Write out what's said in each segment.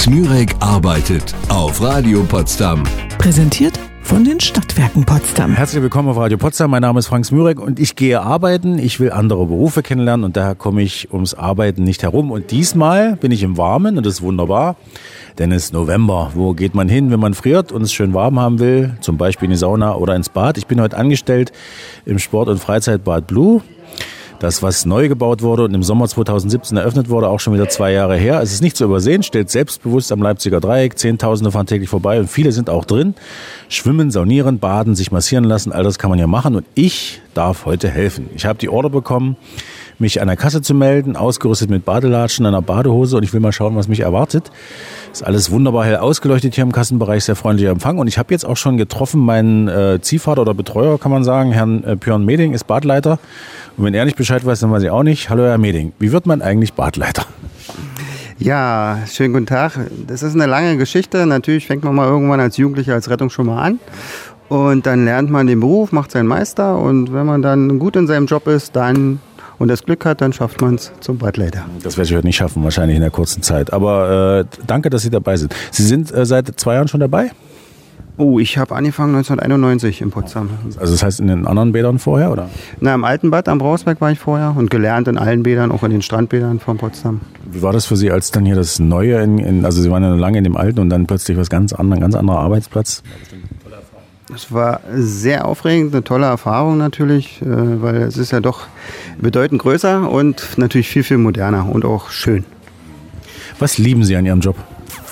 Frank Smürek arbeitet auf Radio Potsdam. Präsentiert von den Stadtwerken Potsdam. Herzlich willkommen auf Radio Potsdam. Mein Name ist Frank Smürek und ich gehe arbeiten. Ich will andere Berufe kennenlernen und daher komme ich ums Arbeiten nicht herum. Und diesmal bin ich im Warmen und das ist wunderbar, denn es ist November. Wo geht man hin, wenn man friert und es schön warm haben will? Zum Beispiel in die Sauna oder ins Bad. Ich bin heute angestellt im Sport- und Freizeitbad Blue. Das, was neu gebaut wurde und im Sommer 2017 eröffnet wurde, auch schon wieder 2 Jahre her. Es ist nicht zu übersehen, steht selbstbewusst am Leipziger Dreieck. Zehntausende fahren täglich vorbei und viele sind auch drin. Schwimmen, saunieren, baden, sich massieren lassen, all das kann man ja machen. Und ich darf heute helfen. Ich habe die Order bekommen, mich an der Kasse zu melden, ausgerüstet mit Badelatschen, einer Badehose und ich will mal schauen, was mich erwartet. Ist alles wunderbar hell ausgeleuchtet hier im Kassenbereich, sehr freundlicher Empfang. Und ich habe jetzt auch schon getroffen, meinen Ziehvater oder Betreuer, kann man sagen, Herrn Björn Meding, ist Badleiter. Und wenn er nicht Bescheid weiß, dann weiß ich auch nicht. Hallo Herr Meding, wie wird man eigentlich Badleiter? Ja, schönen guten Tag. Das ist eine lange Geschichte. Natürlich fängt man mal irgendwann als Jugendlicher als Rettungsschwimmer an. Und dann lernt man den Beruf, macht seinen Meister. Und wenn man dann gut in seinem Job ist, dann und das Glück hat, dann schafft man es zum Badleiter. Das werde ich heute nicht schaffen, wahrscheinlich in der kurzen Zeit. Aber danke, dass Sie dabei sind. Sie sind seit 2 Jahren schon dabei? Oh, ich habe angefangen 1991 in Potsdam. Also das heißt in den anderen Bädern vorher, oder? Na, im alten Bad am Brausberg war ich vorher und gelernt in allen Bädern, auch in den Strandbädern von Potsdam. Wie war das für Sie, als dann hier das Neue, also Sie waren ja lange in dem alten und dann plötzlich was ganz anderes, ein ganz anderer Arbeitsplatz? Es war sehr aufregend, eine tolle Erfahrung natürlich, weil es ist ja doch bedeutend größer und natürlich viel, viel moderner und auch schön. Was lieben Sie an Ihrem Job?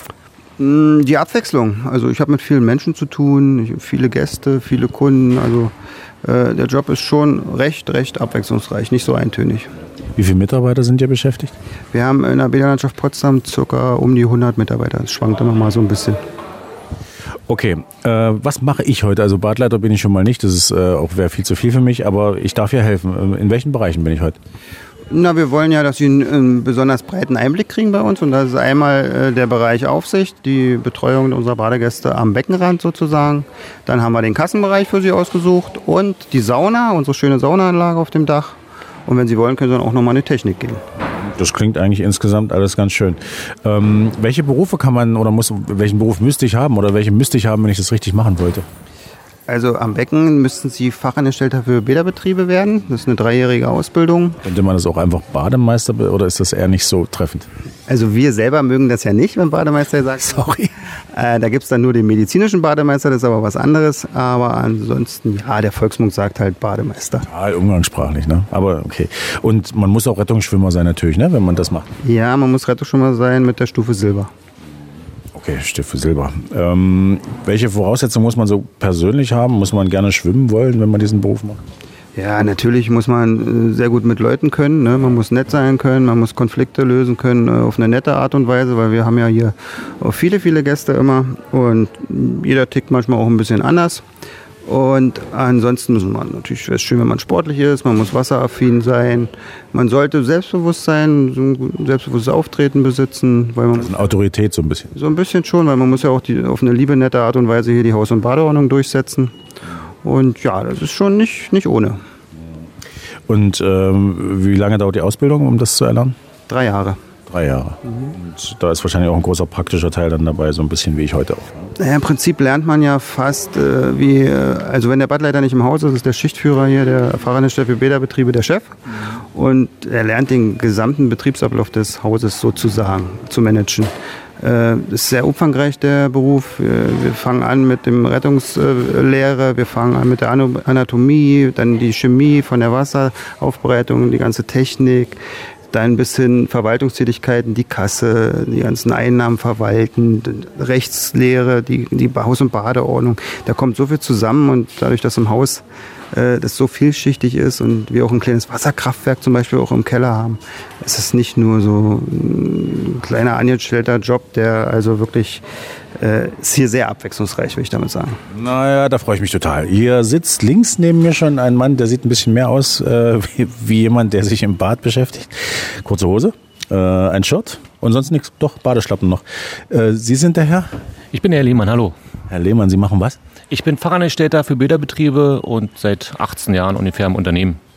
Die Abwechslung. Also ich habe mit vielen Menschen zu tun, viele Gäste, viele Kunden. Also der Job ist schon recht abwechslungsreich, nicht so eintönig. Wie viele Mitarbeiter sind hier beschäftigt? Wir haben in der Bäderlandschaft Potsdam ca. um die 100 Mitarbeiter. Das schwankt immer mal so ein bisschen. Okay, was mache ich heute? Also Badleiter bin ich schon mal nicht, das wäre viel zu viel für mich, aber ich darf ja helfen. In welchen Bereichen bin ich heute? Na, wir wollen ja, dass Sie einen besonders breiten Einblick kriegen bei uns. Und das ist einmal der Bereich Aufsicht, die Betreuung unserer Badegäste am Beckenrand sozusagen. Dann haben wir den Kassenbereich für Sie ausgesucht und die Sauna, unsere schöne Saunaanlage auf dem Dach. Und wenn Sie wollen, können Sie dann auch nochmal eine Technik gehen. Das klingt eigentlich insgesamt alles ganz schön. Welche Berufe kann man oder welchen Beruf müsste ich haben oder welche müsste ich haben, wenn ich das richtig machen wollte? Also am Becken müssten Sie Fachangestellter für Bäderbetriebe werden. Das ist eine 3-jährige Ausbildung. Könnte man das auch einfach Bademeister oder ist das eher nicht so treffend? Also wir selber mögen das ja nicht, wenn Bademeister sagt. Sorry. Da gibt es dann nur den medizinischen Bademeister, das ist aber was anderes. Aber ansonsten, ja, der Volksmund sagt halt Bademeister. Ja, umgangssprachlich, ne? Aber okay. Und man muss auch Rettungsschwimmer sein natürlich, ne, wenn man das macht? Ja, man muss Rettungsschwimmer sein mit der Stufe Silber. Okay, Stufe Silber. Welche Voraussetzungen muss man so persönlich haben? Muss man gerne schwimmen wollen, wenn man diesen Beruf macht? Ja, natürlich muss man sehr gut mit Leuten können. Ne? Man muss nett sein können, man muss Konflikte lösen können auf eine nette Art und Weise, weil wir haben ja hier auch viele Gäste immer und jeder tickt manchmal auch ein bisschen anders. Und ansonsten muss man natürlich, wäre es schön, wenn man sportlich ist, man muss wasseraffin sein, man sollte selbstbewusst sein, so ein selbstbewusstes Auftreten besitzen. Weil man also eine Autorität so ein bisschen? So ein bisschen schon, weil man muss ja auch auf eine liebe, nette Art und Weise hier die Haus- und Badeordnung durchsetzen. Und ja, das ist schon nicht ohne. Und wie lange dauert die Ausbildung, um das zu erlernen? 3 Jahre. 3 Jahre. Und da ist wahrscheinlich auch ein großer praktischer Teil dann dabei, so ein bisschen wie ich heute auch. Naja, im Prinzip lernt man ja fast also wenn der Badleiter nicht im Haus ist, ist der Schichtführer hier, der Fachangestellte für Bäderbetriebe, der Chef. Und er lernt den gesamten Betriebsablauf des Hauses sozusagen zu managen. Das ist sehr umfangreich, der Beruf. Wir fangen an mit dem Rettungslehre, wir fangen an mit der Anatomie, dann die Chemie von der Wasseraufbereitung, die ganze Technik. Dann bis hin Verwaltungstätigkeiten, die Kasse, die ganzen Einnahmen verwalten, Rechtslehre, die Haus- und Badeordnung. Da kommt so viel zusammen und dadurch, dass im Haus das so vielschichtig ist und wir auch ein kleines Wasserkraftwerk zum Beispiel auch im Keller haben, ist es nicht nur so ein kleiner angestellter Job, der also wirklich ist hier sehr abwechslungsreich, würde ich damit sagen. Naja, da freue ich mich total. Hier sitzt links neben mir schon ein Mann, der sieht ein bisschen mehr aus wie jemand, der sich im Bad beschäftigt. Kurze Hose, ein Shirt und sonst nichts, doch Badeschlappen noch. Sie sind der Herr? Ich bin der Herr Lehmann, hallo. Herr Lehmann, Sie machen was? Ich bin Fachangestellter für Bäderbetriebe und seit 18 Jahren ungefähr im Unternehmen.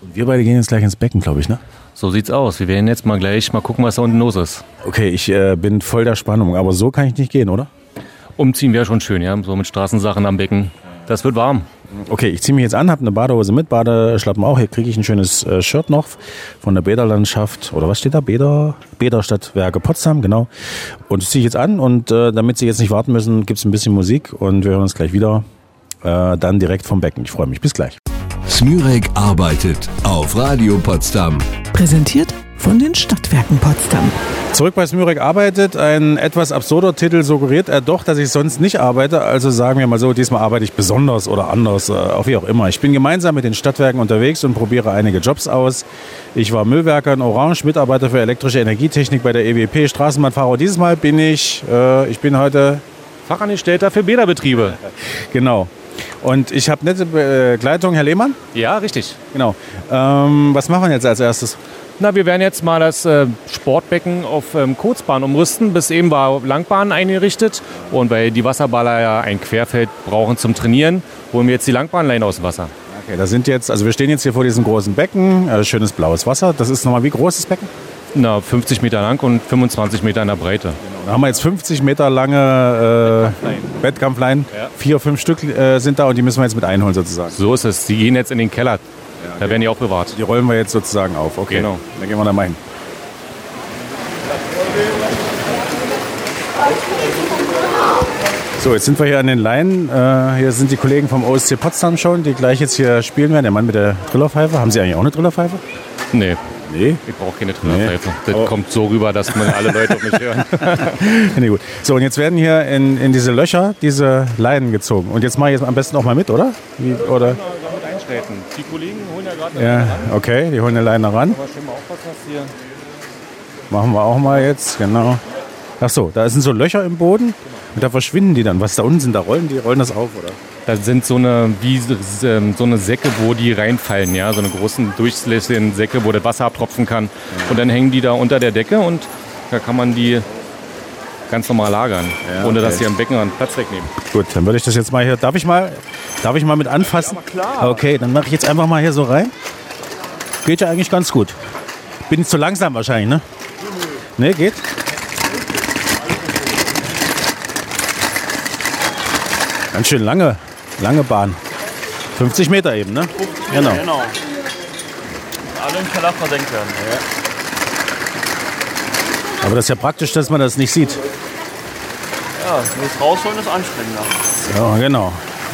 Wir beide gehen jetzt gleich ins Becken, glaube ich, ne? So sieht's aus. Wir werden jetzt gleich mal gucken, was da unten los ist. Okay, ich bin voll der Spannung, aber so kann ich nicht gehen, oder? Umziehen wäre schon schön, ja, so mit Straßensachen am Becken. Das wird warm. Okay, ich ziehe mich jetzt an, habe eine Badehose mit, Badeschlappen auch. Hier kriege ich ein schönes Shirt noch von der Bäderlandschaft. Oder was steht da? Bäderstadtwerke Potsdam, genau. Und das ziehe ich jetzt an und damit Sie jetzt nicht warten müssen, gibt es ein bisschen Musik und wir hören uns gleich wieder. Dann direkt vom Becken. Ich freue mich. Bis gleich. Smürek arbeitet auf Radio Potsdam. Präsentiert von den Stadtwerken Potsdam. Zurück bei Smürek arbeitet. Ein etwas absurder Titel suggeriert er doch, dass ich sonst nicht arbeite. Also sagen wir mal so, diesmal arbeite ich besonders oder anders, wie auch immer. Ich bin gemeinsam mit den Stadtwerken unterwegs und probiere einige Jobs aus. Ich war Müllwerker in Orange, Mitarbeiter für elektrische Energietechnik bei der EWP, Straßenbahnfahrer. Dieses Mal bin ich bin heute Fachangestellter für Bäderbetriebe. Genau. Und ich habe nette Begleitung, Herr Lehmann? Ja, richtig. Genau. Was machen wir jetzt als erstes? Na, wir werden jetzt mal das Sportbecken auf Kurzbahn umrüsten. Bis eben war Langbahn eingerichtet. Und weil die Wasserballer ja ein Querfeld brauchen zum Trainieren, holen wir jetzt die Langbahnleine aus dem Wasser. Okay, wir stehen jetzt hier vor diesem großen Becken. Schönes blaues Wasser. Das ist nochmal wie groß das Becken? Na, 50 Meter lang und 25 Meter in der Breite. Da haben wir jetzt 50 Meter lange Wettkampfleinen. Ja. 4, 5 Stück sind da und die müssen wir jetzt mit einholen sozusagen. So ist es. Die gehen jetzt in den Keller. Ja, okay. Da werden die aufbewahrt. Die rollen wir jetzt sozusagen auf. Okay, genau. Dann gehen wir da mal hin. So, jetzt sind wir hier an den Leinen. Hier sind die Kollegen vom OSC Potsdam schon, die gleich jetzt hier spielen werden. Der Mann mit der Trillerpfeife. Haben Sie eigentlich auch eine Trillerpfeife? Nee. Nee? Ich brauche keine Trillerpfeife. Das kommt so rüber, dass man alle Leute auf mich hören. Nee, gut. So, und jetzt werden hier in diese Löcher diese Leinen gezogen. Und jetzt mache ich jetzt am besten auch mal mit, oder? Oder? Die Kollegen holen ja gerade eine Leine ran. Okay, die holen eine Leine ran. Aber schön mal aufpassen, was hier... Machen wir auch mal jetzt, genau. Ach so, da sind so Löcher im Boden und da verschwinden die dann. Was da unten sind, die rollen das auf, oder? Da sind so eine Säcke, wo die reinfallen, ja, so eine großen durchlässigen Säcke, wo das Wasser abtropfen kann. Und dann hängen die da unter der Decke und da kann man die ganz normal lagern, ohne dass sie am Beckenrand Platz wegnehmen. Gut, dann würde ich das jetzt mal hier. Darf ich mal mit anfassen? Ja, klar. Okay, dann mache ich jetzt einfach mal hier so rein. Geht ja eigentlich ganz gut. Bin ich zu langsam wahrscheinlich, ne? Ne, geht? Ganz schön lange Bahn. 50 Meter eben, ne? 50 Meter, genau. Alle im Keller versenkt werden. Ja. Aber das ist ja praktisch, dass man das nicht sieht. Ja, das Rausholen ist anstrengender. Ja, genau.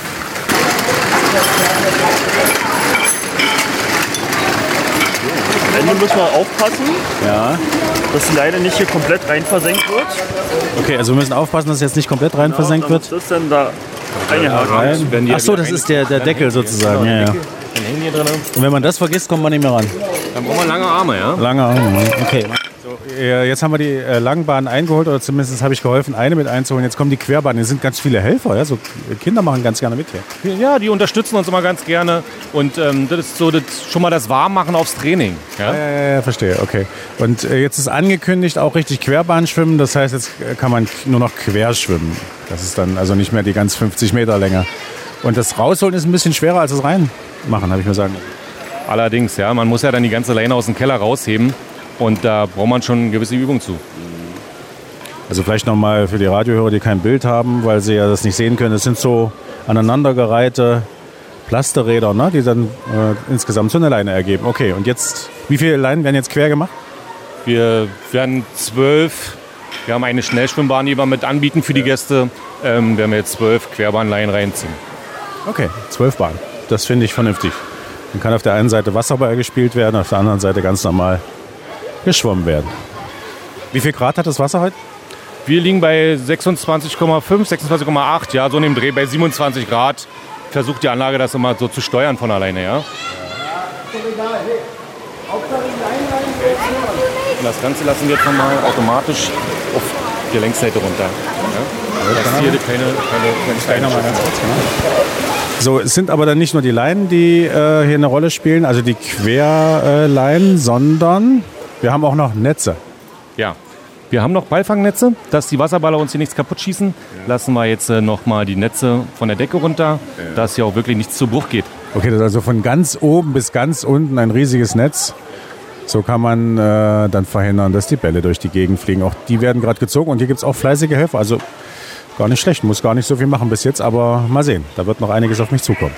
Am Ende müssen wir aufpassen, dass die Leine nicht hier komplett rein versenkt wird. Okay, also wir müssen aufpassen, dass es jetzt nicht komplett rein versenkt wird. Was ist denn da reingehakt? Achso, das ist der Deckel sozusagen. Ja, ja. Dann hängen die drin. Und wenn man das vergisst, kommt man nicht mehr ran. Dann brauchen wir lange Arme, ja? Lange Arme, okay. So, jetzt haben wir die Langbahn eingeholt, oder zumindest habe ich geholfen, eine mit einzuholen. Jetzt kommen die Querbahnen. Hier sind ganz viele Helfer. Ja? So, Kinder machen ganz gerne mit hier. Ja, die unterstützen uns immer ganz gerne. Und das ist so schon mal das Warmmachen aufs Training. Ja? Ja, verstehe. Okay. Und jetzt ist angekündigt auch richtig Querbahn schwimmen. Das heißt, jetzt kann man nur noch quer schwimmen. Das ist dann also nicht mehr die ganz 50 Meter Länge. Und das Rausholen ist ein bisschen schwerer als das Reinmachen, habe ich mir sagen lassen. Allerdings, ja. Man muss ja dann die ganze Leine aus dem Keller rausheben. Und da braucht man schon eine gewisse Übung zu. Also vielleicht nochmal für die Radiohörer, die kein Bild haben, weil sie ja das nicht sehen können. Das sind so aneinandergereihte Plasterräder, ne, die dann insgesamt so eine Leine ergeben. Okay, und jetzt, wie viele Leinen werden jetzt quer gemacht? Wir werden 12. Wir haben eine Schnellschwimmbahn, die wir mit anbieten für die Gäste. Werden wir jetzt 12 Querbahnleinen reinziehen. Okay, 12 Bahnen. Das finde ich vernünftig. Dann kann auf der einen Seite Wasserball gespielt werden, auf der anderen Seite ganz normal geschwommen werden. Wie viel Grad hat das Wasser heute? Wir liegen bei 26,5, 26,8, ja, so in dem Dreh, bei 27 Grad. Versucht die Anlage das immer so zu steuern von alleine, ja. Und das Ganze lassen wir jetzt nochmal automatisch auf die Längsseite runter. Ja? Das ist hier keine So, es sind aber dann nicht nur die Leinen, die hier eine Rolle spielen, also die Querleinen, sondern wir haben auch noch Netze. Ja, wir haben noch Ballfangnetze, dass die Wasserballer uns hier nichts kaputt schießen. Lassen wir jetzt nochmal die Netze von der Decke runter, dass hier auch wirklich nichts zu Bruch geht. Okay, das ist also von ganz oben bis ganz unten ein riesiges Netz. So kann man dann verhindern, dass die Bälle durch die Gegend fliegen. Auch die werden gerade gezogen und hier gibt es auch fleißige Helfer. Also gar nicht schlecht, muss gar nicht so viel machen bis jetzt, aber mal sehen. Da wird noch einiges auf mich zukommen.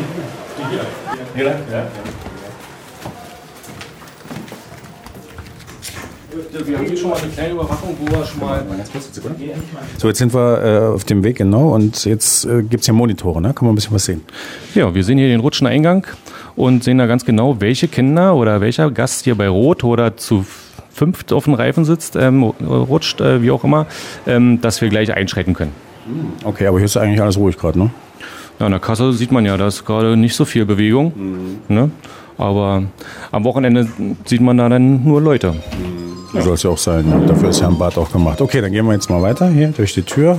Wir haben hier schon mal eine kleine Überwachung, wo wir schon mal... So, jetzt sind wir auf dem Weg, genau. Und jetzt gibt es hier Monitore, ne? Kann man ein bisschen was sehen. Ja, wir sehen hier den Rutscheneingang und sehen da ganz genau, welche Kinder oder welcher Gast hier bei Rot oder zu 5 auf dem Reifen sitzt, rutscht, wie auch immer, dass wir gleich einschreiten können. Okay, aber hier ist eigentlich alles ruhig gerade, ne? Ja, an der Kasse sieht man ja, da ist gerade nicht so viel Bewegung. Ne? Aber am Wochenende sieht man da dann nur Leute. So soll es ja auch sein. Ja. Dafür ist ja ein Bad auch gemacht. Okay, dann gehen wir jetzt mal weiter hier durch die Tür.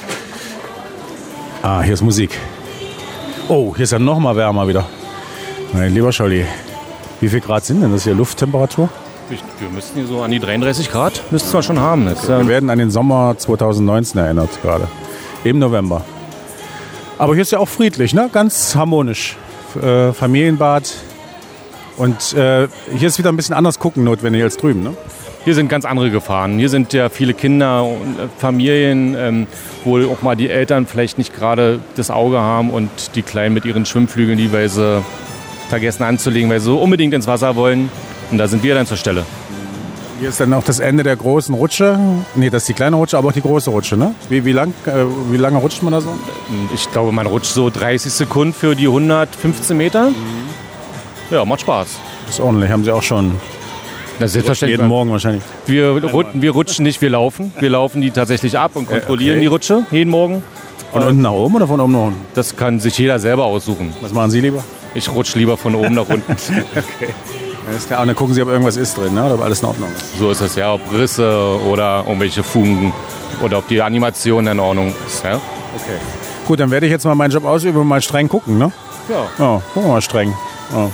Ah, hier ist Musik. Oh, hier ist ja noch mal wärmer wieder. Mein lieber Scholli, wie viel Grad sind denn das hier? Lufttemperatur? Wir müssten hier so an die 33 Grad, müssten wir schon haben. Jetzt, wir werden an den Sommer 2019 erinnert gerade. Im November. Aber hier ist ja auch friedlich, ne? Ganz harmonisch. Familienbad. Und hier ist wieder ein bisschen anders gucken notwendig als drüben, ne? Hier sind ganz andere Gefahren. Hier sind ja viele Kinder und Familien, wo auch mal die Eltern vielleicht nicht gerade das Auge haben und die Kleinen mit ihren Schwimmflügeln, die weil sie vergessen anzulegen, weil sie so unbedingt ins Wasser wollen. Und da sind wir dann zur Stelle. Hier ist dann auch das Ende der großen Rutsche. Nee, das ist die kleine Rutsche, aber auch die große Rutsche, ne? Wie lange rutscht man da so? Ich glaube, man rutscht so 30 Sekunden für die 115 Meter. Ja, macht Spaß. Das ist ordentlich, haben Sie auch schon. Das selbstverständlich. Jeden Morgen wahrscheinlich. Wir rutschen nicht, wir laufen. Wir laufen die tatsächlich ab und kontrollieren die Rutsche jeden Morgen. Von unten nach oben oder von oben nach unten? Das kann sich jeder selber aussuchen. Was machen Sie lieber? Ich rutsche lieber von oben nach unten. Okay. Alles klar. Und dann gucken Sie, ob irgendwas ist drin, ne? Oder ob alles in Ordnung ist. So ist es ja, ob Risse oder irgendwelche Fugen oder ob die Animation in Ordnung ist. Ja? Okay. Gut, dann werde ich jetzt mal meinen Job ausüben und mal streng gucken, ne? Ja, gucken wir mal streng. Ja.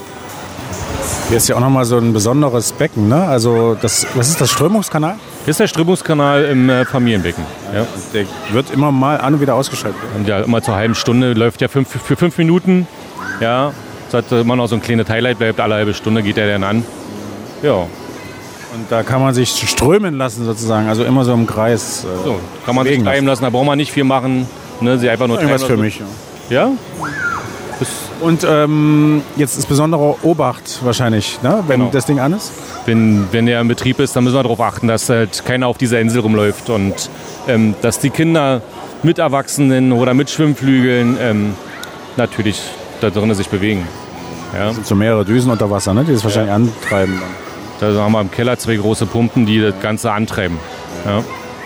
Hier ist ja auch nochmal so ein besonderes Becken, ne? Also, was ist das, Strömungskanal? Hier ist der Strömungskanal im Familienbecken. Ja. Der wird immer mal an und wieder ausgeschaltet. Und ja, immer zur halben Stunde, läuft ja für 5 Minuten. Ja, das hat immer noch so ein kleines Highlight, bleibt alle halbe Stunde, geht er dann an. Ja. Und da kann man sich strömen lassen sozusagen, also immer so im Kreis. So, kann man sich treiben lassen, da braucht man nicht viel machen. Ne? Sie einfach nur irgendwas für mich. Ja? Und jetzt ist besonderer Obacht wahrscheinlich, ne? Wenn das Ding an ist? Wenn der in Betrieb ist, dann müssen wir darauf achten, dass halt keiner auf dieser Insel rumläuft und dass die Kinder mit Erwachsenen oder mit Schwimmflügeln natürlich da drinnen sich bewegen. Ja. Das sind so mehrere Düsen unter Wasser, ne? Die das wahrscheinlich antreiben. Da haben wir im Keller 2 große Pumpen, die das Ganze antreiben. Ja.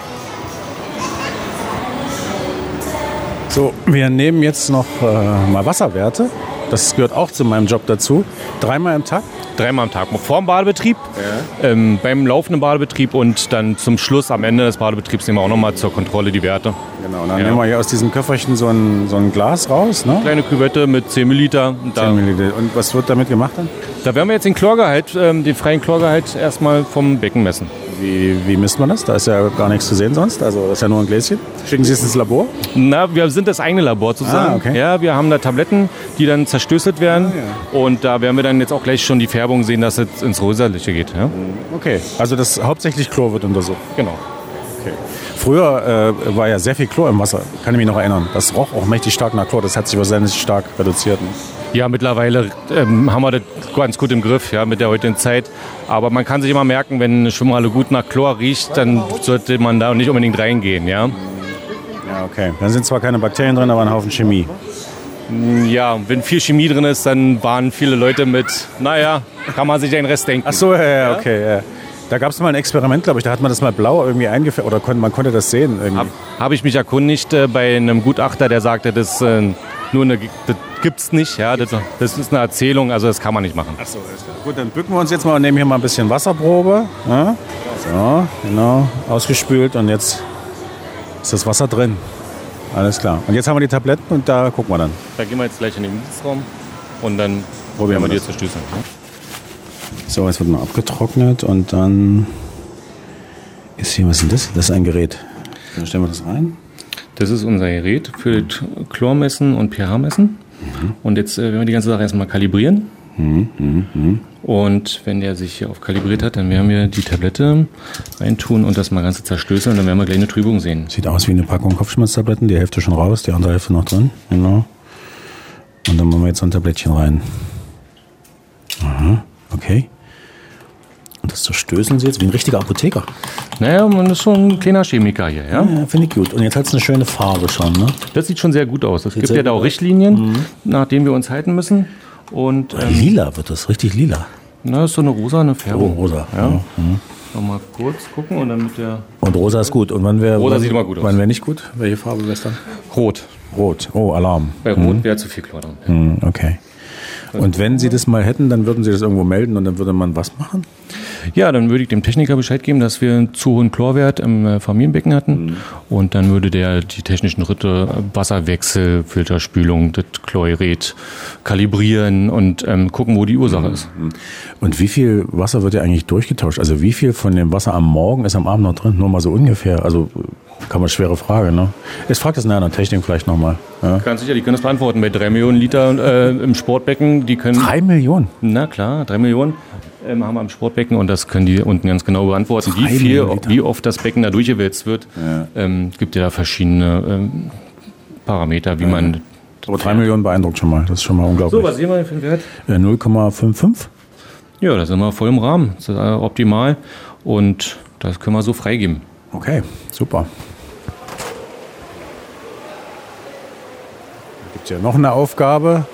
So, wir nehmen jetzt noch mal Wasserwerte. Das gehört auch zu meinem Job dazu. 3-mal am Tag? 3-mal am Tag. Vor dem Badebetrieb, beim laufenden Badebetrieb und dann zum Schluss, am Ende des Badebetriebs, nehmen wir auch noch mal zur Kontrolle die Werte. Genau, und dann nehmen wir hier aus diesem Köfferchen so ein Glas raus, ne? Kleine Küvette mit 10 Milliliter. 10 Milliliter. Und was wird damit gemacht dann? Da werden wir jetzt den Chlorgehalt, den freien Chlorgehalt erstmal vom Becken messen. Wie misst man das? Da ist ja gar nichts zu sehen sonst. Also das ist ja nur ein Gläschen. Schicken Sie es ins Labor? Na, wir sind das eigene Labor sozusagen. Ah, okay. Ja, wir haben da Tabletten, die dann zerstößelt werden. Und da werden wir dann jetzt auch gleich schon die Färbung sehen, dass es ins Röserliche geht. Ja? Okay, also das hauptsächlich Chlor wird untersucht. Genau. Okay. Früher war ja sehr viel Chlor im Wasser. Kann ich mich noch erinnern. Das roch auch mächtig stark nach Chlor. Das hat sich wahrscheinlich stark reduziert. Ne? Ja, mittlerweile haben wir das ganz gut im Griff, ja, mit der heutigen Zeit. Aber man kann sich immer merken, wenn eine Schwimmhalle gut nach Chlor riecht, dann sollte man da nicht unbedingt reingehen, ja. Ja, okay. Dann sind zwar keine Bakterien drin, aber ein Haufen Chemie. Ja, wenn viel Chemie drin ist, dann waren viele Leute mit, naja, kann man sich den Rest denken. Ach so, ja, okay, ja. Da gab es mal ein Experiment, glaube ich, da hat man das mal blau irgendwie eingefärbt, oder man konnte das sehen irgendwie. Habe ich mich erkundigt bei einem Gutachter, der sagte, das gibt's nicht, ja, das ist eine Erzählung, also das kann man nicht machen. Ach so, alles klar. Gut, dann bücken wir uns jetzt mal und nehmen hier mal ein bisschen Wasserprobe. Ja? So, genau, ausgespült und jetzt ist das Wasser drin. Alles klar. Und jetzt haben wir die Tabletten und da gucken wir dann. Da gehen wir jetzt gleich in den Dienstraum und dann probieren wir die zu stößen. So, jetzt wird mal abgetrocknet und dann ist hier, was ist denn das? Das ist ein Gerät. Dann stellen wir das rein. Das ist unser Gerät für Chlormessen und pH-Messen. Und jetzt werden wir die ganze Sache erstmal kalibrieren. Und wenn der sich hier auf kalibriert hat, dann werden wir die Tablette reintun und das mal Ganze zerstößeln. Dann werden wir gleich eine Trübung sehen. Sieht aus wie eine Packung Kopfschmerztabletten. Die Hälfte schon raus, die andere Hälfte noch drin. Genau. Und dann machen wir jetzt so ein Tablettchen rein. Aha, okay. Und das zerstößeln Sie jetzt wie ein richtiger Apotheker. Naja, man ist schon ein kleiner Chemiker hier, ja? Ja, finde ich gut. Und jetzt hat es eine schöne Farbe schon, ne? Das sieht schon sehr gut aus. Es gibt ja da auch Richtlinien, nach denen wir uns halten müssen. Und, lila wird das, richtig lila. Na, das ist so eine rosa Färbung. Oh, rosa. Ja. Nochmal kurz gucken und dann mit der... Und rosa ist gut. Und wann wäre rosa sieht immer gut aus. Wann wäre nicht gut? Welche Farbe wäre es dann? Rot. Rot. Oh, Alarm. Bei Rot wäre zu viel Chlor drin. Okay. Und wenn Sie das mal hätten, dann würden Sie das irgendwo melden und dann würde man was machen? Ja, dann würde ich dem Techniker Bescheid geben, dass wir einen zu hohen Chlorwert im Familienbecken hatten. Und dann würde der die technischen Schritte Wasserwechsel, Filterspülung, das Chlorid kalibrieren und gucken, wo die Ursache ist. Und wie viel Wasser wird ja eigentlich durchgetauscht? Also wie viel von dem Wasser am Morgen ist am Abend noch drin? Nur mal so ungefähr. Also kann man schwere Frage, ne? Jetzt fragt das in einer Technik vielleicht nochmal. Ja? Ganz sicher, die können das beantworten. Bei 3 Millionen Liter im Sportbecken, die können... 3 Millionen? Na klar, 3 Millionen haben wir im Sportbecken und das können die unten ganz genau beantworten. Wie oft das Becken da durchgewälzt wird, gibt ja da verschiedene Parameter, wie man... Aber 3 Millionen beeindruckt schon mal, das ist schon mal unglaublich. So, was sehen wir denn für einen Wert? 0,55? Ja, da sind wir voll im Rahmen, das ist optimal und das können wir so freigeben. Okay, super. Da gibt es ja noch eine Aufgabe.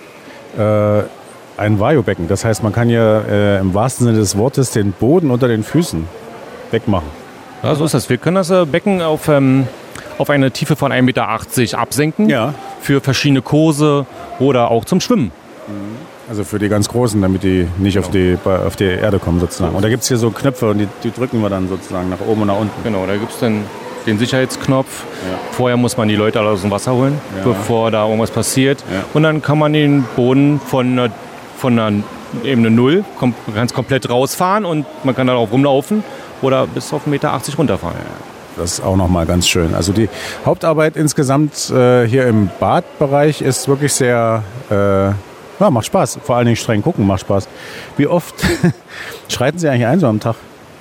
Ein Variobecken. Das heißt, man kann hier im wahrsten Sinne des Wortes den Boden unter den Füßen wegmachen. Ja, so ist das. Wir können das Becken auf eine Tiefe von 1,80 Meter absenken. Ja. Für verschiedene Kurse oder auch zum Schwimmen. Also für die ganz Großen, damit die nicht auf die Erde kommen sozusagen. Und da gibt es hier so Knöpfe und die drücken wir dann sozusagen nach oben und nach unten. Genau, da gibt es dann den Sicherheitsknopf. Ja. Vorher muss man die Leute alle aus dem Wasser holen, bevor da irgendwas passiert. Ja. Und dann kann man den Boden von einer Ebene 0 ganz komplett rausfahren und man kann darauf rumlaufen oder bis auf 1,80 Meter runterfahren. Ja. Das ist auch nochmal ganz schön. Also die Hauptarbeit insgesamt hier im Badbereich ist wirklich sehr... macht Spaß. Vor allen Dingen streng gucken macht Spaß. Wie oft schreiten Sie eigentlich ein so am Tag?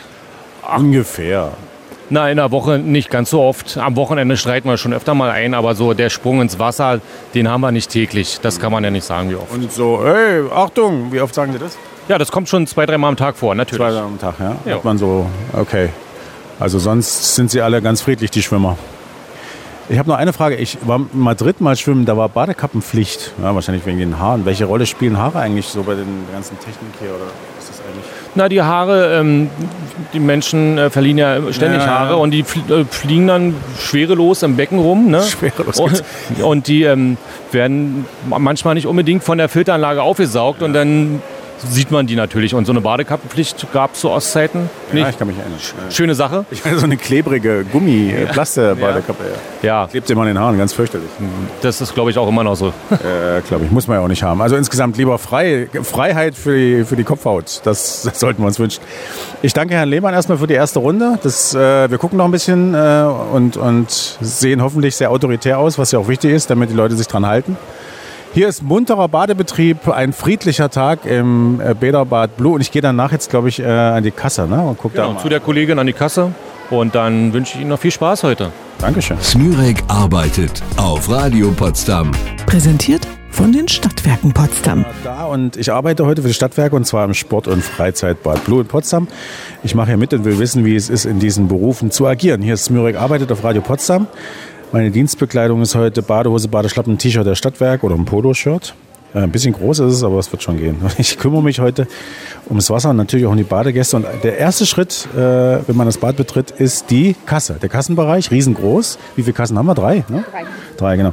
Ungefähr. Na, in der Woche nicht ganz so oft. Am Wochenende streiten wir schon öfter mal ein, aber so der Sprung ins Wasser, den haben wir nicht täglich. Das kann man ja nicht sagen, wie oft. Und so, hey, Achtung, wie oft sagen Sie das? Ja, das kommt schon 2-3 Mal am Tag vor, natürlich. 2-3 Mal am Tag, ja. Hat man so, okay. Also sonst sind Sie alle ganz friedlich, die Schwimmer. Ich habe noch eine Frage. Ich war in Madrid mal schwimmen, da war Badekappenpflicht. Ja, wahrscheinlich wegen den Haaren. Welche Rolle spielen Haare eigentlich so bei den ganzen Technik hier? Oder ist das eigentlich? Na, die Haare, die Menschen verlieren ja ständig Haare und die fliegen dann schwerelos im Becken rum. Ne? Schwerelos. Und die werden manchmal nicht unbedingt von der Filteranlage aufgesaugt und dann sieht man die natürlich. Und so eine Badekappenpflicht gab es zu Ostzeiten nicht. Ja, ich kann mich erinnern. Schöne Sache. Ich hatte so eine klebrige Plaste-Badekappe. Ja. Klebt immer an den Haaren, ganz fürchterlich. Das ist, glaube ich, auch immer noch so. Glaube ich, muss man ja auch nicht haben. Also insgesamt lieber Freiheit für die Kopfhaut. Das sollten wir uns wünschen. Ich danke Herrn Lehmann erstmal für die erste Runde. Wir gucken noch ein bisschen und sehen hoffentlich sehr autoritär aus, was ja auch wichtig ist, damit die Leute sich dran halten. Hier ist munterer Badebetrieb, ein friedlicher Tag im Bäderbad Blue. Und ich gehe danach jetzt, glaube ich, an die Kasse. Ne? Und guck genau, da mal. Zu der Kollegin an die Kasse. Und dann wünsche ich Ihnen noch viel Spaß heute. Dankeschön. Smürek arbeitet auf Radio Potsdam. Präsentiert von den Stadtwerken Potsdam. Da und ich arbeite heute für die Stadtwerke und zwar im Sport- und Freizeitbad Blue in Potsdam. Ich mache hier mit und will wissen, wie es ist, in diesen Berufen zu agieren. Hier ist Smürek arbeitet auf Radio Potsdam. Meine Dienstbekleidung ist heute Badehose, Badeschlappen, T-Shirt der Stadtwerke oder ein Poloshirt. Ein bisschen groß ist es, aber es wird schon gehen. Ich kümmere mich heute ums Wasser und natürlich auch um die Badegäste. Und der erste Schritt, wenn man das Bad betritt, ist die Kasse. Der Kassenbereich, riesengroß. Wie viele Kassen haben wir? 3? Ne? 3, genau.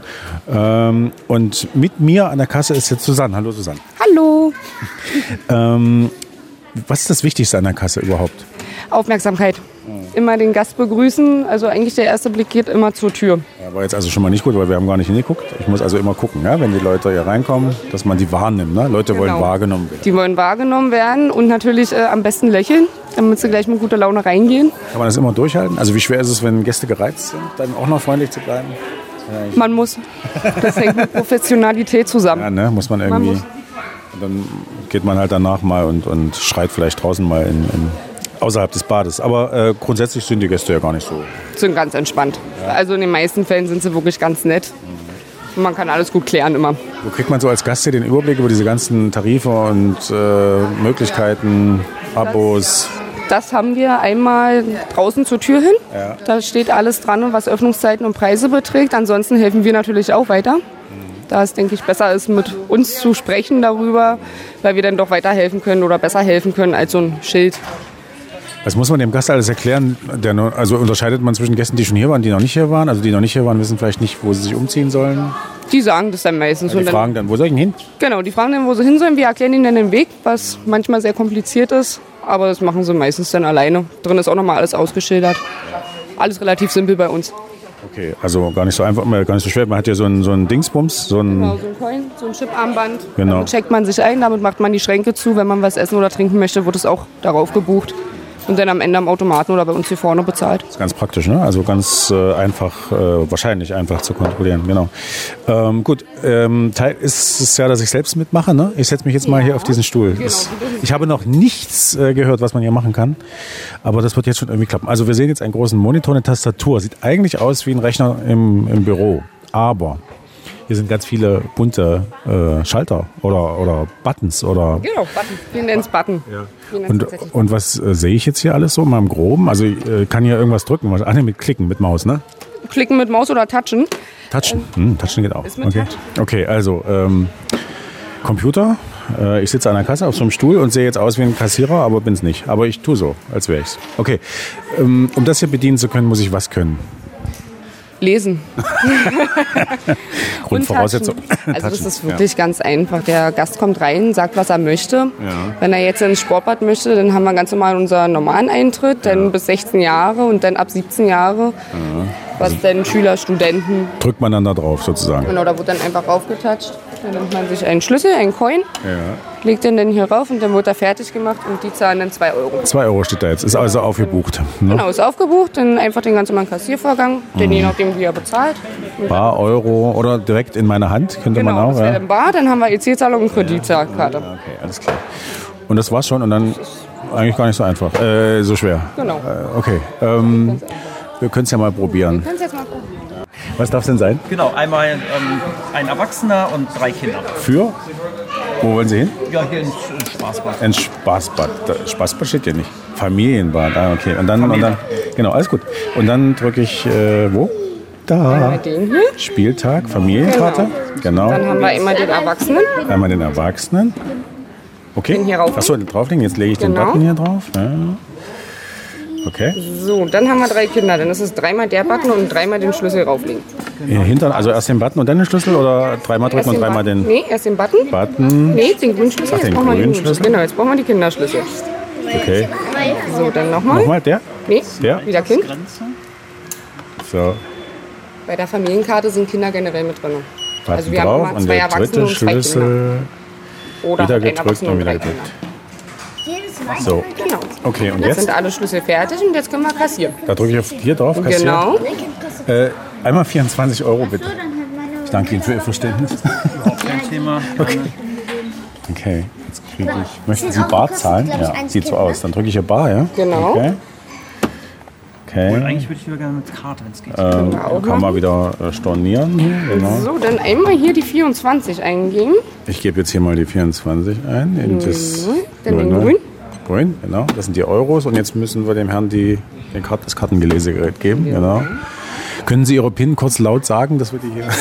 Und mit mir an der Kasse ist jetzt Susanne. Hallo Susanne. Hallo. Was ist das Wichtigste an der Kasse überhaupt? Aufmerksamkeit. Immer den Gast begrüßen. Also eigentlich der erste Blick geht immer zur Tür. Ja, war jetzt also schon mal nicht gut, weil wir haben gar nicht hingeguckt. Ich muss also immer gucken, ja, wenn die Leute hier reinkommen, dass man die wahrnimmt. Ne? Leute wollen wahrgenommen werden. Die wollen wahrgenommen werden und natürlich am besten lächeln, damit sie gleich mit guter Laune reingehen. Kann man das immer durchhalten? Also wie schwer ist es, wenn Gäste gereizt sind, dann auch noch freundlich zu bleiben? Man muss. Das hängt mit Professionalität zusammen. Ja, ne? Muss man irgendwie. Und dann geht man halt danach mal und schreit vielleicht draußen mal außerhalb des Bades. Aber grundsätzlich sind die Gäste ja gar nicht so. Sind ganz entspannt. Ja. Also in den meisten Fällen sind sie wirklich ganz nett. Und man kann alles gut klären immer. Wo kriegt man so als Gast hier den Überblick über diese ganzen Tarife und Möglichkeiten, Abos? Das haben wir einmal draußen zur Tür hin. Ja. Da steht alles dran, was Öffnungszeiten und Preise beträgt. Ansonsten helfen wir natürlich auch weiter. Da es, denke ich, besser ist, mit uns zu sprechen darüber, weil wir dann doch weiterhelfen können oder besser helfen können als so ein Schild. Was muss man dem Gast alles erklären? Also unterscheidet man zwischen Gästen, die schon hier waren, die noch nicht hier waren? Also die noch nicht hier waren, wissen vielleicht nicht, wo sie sich umziehen sollen? Die sagen das dann meistens. Ja, die fragen dann, wo soll ich denn hin? Genau, die fragen dann, wo sie hin sollen. Wir erklären ihnen dann den Weg, was manchmal sehr kompliziert ist. Aber das machen sie meistens dann alleine. Drin ist auch nochmal alles ausgeschildert. Alles relativ simpel bei uns. Okay, also gar nicht so einfach, gar nicht so schwer. Man hat ja so ein Dingsbums, genau, so ein Coin, so ein Chip-Armband. Genau. Damit checkt man sich ein, damit macht man die Schränke zu. Wenn man was essen oder trinken möchte, wird es auch darauf gebucht. Und dann am Ende am Automaten oder bei uns hier vorne bezahlt. Das ist ganz praktisch, ne? Also ganz einfach, wahrscheinlich einfach zu kontrollieren, genau. Gut, Teil ist es ja, dass ich selbst mitmache, ne? Ich setze mich jetzt mal hier auf diesen Stuhl. Genau. Ich habe noch nichts gehört, was man hier machen kann, aber das wird jetzt schon irgendwie klappen. Also wir sehen jetzt einen großen Monitor, eine Tastatur. Sieht eigentlich aus wie ein Rechner im Büro, aber hier sind ganz viele bunte Schalter oder Buttons. Oder Genau, Button. Wir nennen es Button. Ja. Und was sehe ich jetzt hier alles so mal im Groben? Also ich kann hier irgendwas drücken. Mit Klicken, mit Maus, ne? Klicken mit Maus oder Touchen. Touchen? Touchen geht auch. Ist mit okay. Touch. Okay, also Computer. Ich sitze an der Kasse auf so einem Stuhl und sehe jetzt aus wie ein Kassierer, aber bin es nicht. Aber ich tue so, als wäre ich's. Okay, um das hier bedienen zu können, muss ich was können? Lesen. Grundvoraussetzung. Also das ist wirklich ganz einfach. Der Gast kommt rein, sagt, was er möchte. Ja. Wenn er jetzt ins Sportbad möchte, dann haben wir ganz normal unseren normalen Eintritt, dann bis 16 Jahre und dann ab 17 Jahre. Was denn Schüler, Studenten. Drückt man dann da drauf sozusagen? Genau, da wird dann einfach raufgetatscht. Dann nimmt man sich einen Schlüssel, einen Coin, legt den dann hier rauf und dann wird er fertig gemacht und die zahlen dann 2 Euro. 2 Euro steht da jetzt, ist also aufgebucht. Ne? Genau, ist aufgebucht, dann einfach den ganz normalen Kassiervorgang, den je nachdem, wie er bezahlt. Bar, Euro oder direkt in meine Hand, könnte man auch. Das wäre dann Bar, dann haben wir EC-Zahlung und Kreditkarte. Okay, alles klar. Und das war's schon und dann eigentlich gar nicht so einfach, so schwer. Genau. Okay, wir können es ja mal probieren. Wir können es jetzt mal probieren. Was darf es denn sein? Genau, einmal ein Erwachsener und 3 Kinder. Für? Wo wollen Sie hin? Ja, hier ins Spaßbad. Ins Spaßbad. Spaßbad steht ja nicht. Familienbad, okay. Und dann, genau, alles gut. Und dann drücke ich, wo? Da. Den hier. Spieltag, Familienkarte. Genau. Dann haben wir immer den Erwachsenen. Einmal den Erwachsenen. Okay. Den hier rauflegen. Achso, drauflegen. Jetzt lege ich den Button hier drauf. Ja. Okay. So, dann haben wir 3 Kinder. Dann ist es 3-mal der Button und 3-mal den Schlüssel rauflegen. Hier hinten, also erst den Button und dann den Schlüssel oder 3-mal drücken und 3-mal den? Nee, erst den Button. Nee, den grünen Schlüssel. Ach, den grünen Schlüssel. Genau, jetzt brauchen wir die Kinderschlüssel. Okay. So, dann nochmal. Nochmal der? Nee, der? Wieder Kind. So. Bei der Familienkarte sind Kinder generell mit drin. Button Also wir drauf haben immer und 2 der Erwachsene dritte und 2 Kinder. Schlüssel Oder wieder ein gedrückt Erwachsener und wieder 3 Kinder. gedrückt. So. Genau. Okay, und Jetzt jetzt? sind alle Schlüssel fertig und jetzt können wir kassieren. Da drücke ich hier drauf, kassieren. Genau. Einmal 24 Euro bitte. Ich danke Ihnen für Ihr Verständnis. Kein Thema. Okay, jetzt kriege ich. Möchten Sie Bar zahlen? Ja, sieht so aus. Dann drücke ich hier Bar, ja? Genau. Okay. Und eigentlich würde ich lieber gerne mit Karte, wenn es geht. Kann man wieder stornieren hier, genau. So, dann einmal hier die 24 eingeben. Ich gebe jetzt hier mal die 24 ein. In das Dann den Grün. Grün, genau. Das sind die Euros. Und jetzt müssen wir dem Herrn das Kartengelesegerät geben. Ja. Genau. Können Sie Ihre PIN kurz laut sagen, dass wir die hier...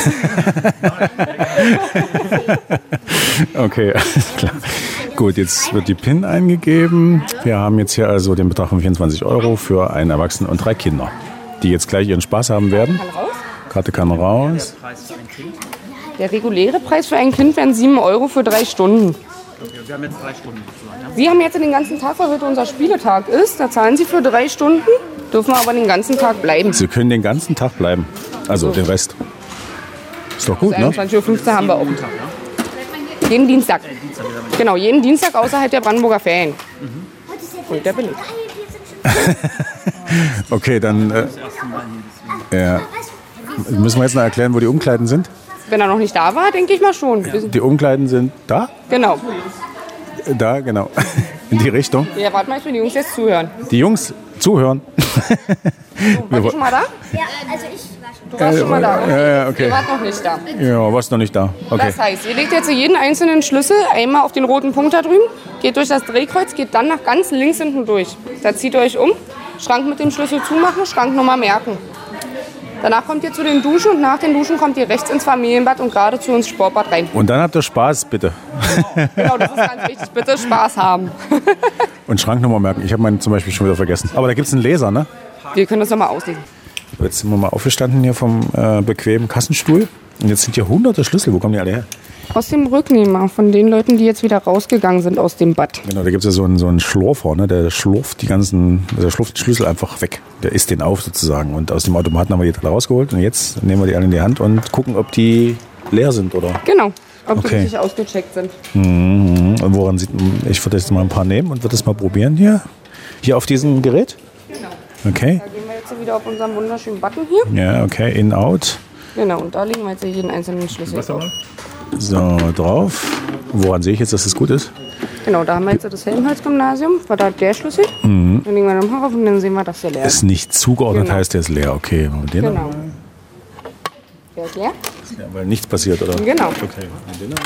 Okay, alles klar. Gut, jetzt wird die PIN eingegeben. Wir haben jetzt hier also den Betrag von 24 Euro für einen Erwachsenen und 3 Kinder, die jetzt gleich ihren Spaß haben werden. Karte kann raus. Der reguläre Preis für ein Kind wären 7 Euro für 3 Stunden. Okay, wir haben jetzt 3 Stunden sozusagen. Sie haben jetzt den ganzen Tag, weil heute unser Spieletag ist. Da zahlen Sie für 3 Stunden, dürfen aber den ganzen Tag bleiben. Sie können den ganzen Tag bleiben. Also den Rest. Ist doch gut, ne? 21.15 Uhr haben wir auch. Jeden Dienstag. Genau, jeden Dienstag außerhalb der Brandenburger Ferien. Und der bin ich. Okay, dann. Ja. Müssen wir jetzt noch erklären, wo die Umkleiden sind? Wenn er noch nicht da war, denke ich mal schon. Die Umkleiden sind da? Genau. Da, genau. In die Richtung. Ja, warte mal, ich will die Jungs jetzt zuhören. Die Jungs zuhören. Warst du schon mal da? Ja, also ich war schon. Du warst schon mal da. Okay. Ja, okay. Ihr wart noch nicht da. Ja, warst noch nicht da. Okay. Das heißt, ihr legt jetzt jeden einzelnen Schlüssel einmal auf den roten Punkt da drüben, geht durch das Drehkreuz, geht dann nach ganz links hinten durch. Da zieht ihr euch um, Schrank mit dem Schlüssel zumachen, Schranknummer merken. Danach kommt ihr zu den Duschen und nach den Duschen kommt ihr rechts ins Familienbad und gerade zu uns Sportbad rein. Und dann habt ihr Spaß, bitte. Genau, das ist ganz wichtig. Bitte Spaß haben. Und Schranknummer merken. Ich habe meinen zum Beispiel schon wieder vergessen. Aber da gibt es einen Leser, ne? Wir können das nochmal auslesen. Jetzt sind wir mal aufgestanden hier vom bequemen Kassenstuhl. Und jetzt sind hier hunderte Schlüssel. Wo kommen die alle her? Aus dem Rücknehmer von den Leuten, die jetzt wieder rausgegangen sind aus dem Bad. Genau, da gibt es ja so einen Schlurfer, ne? Der schlurft die Schlüssel einfach weg. Der isst den auf sozusagen. Und aus dem Automaten haben wir die alle rausgeholt. Und jetzt nehmen wir die alle in die Hand und gucken, ob die leer sind, oder? Genau, ob die richtig ausgecheckt sind. Und woran sieht man? Ich würde jetzt mal ein paar nehmen und würde das mal probieren hier. Hier auf diesem Gerät? Genau. Okay. Da gehen wir jetzt wieder auf unseren wunderschönen Button hier. Ja, okay, in, out. Genau, und da legen wir jetzt jeden einzelnen Schlüssel drauf. So, drauf. Woran sehe ich jetzt, dass es gut ist? Genau, da haben wir jetzt das Helmholtz-Gymnasium. War da der Schlüssel. Dann legen wir nochmal rauf und dann sehen wir, dass der leer ist. Ist nicht zugeordnet, Genau. heißt der ist leer. Okay, und den Genau. Der ist leer? Ja, weil nichts passiert, oder? Genau. Okay, und den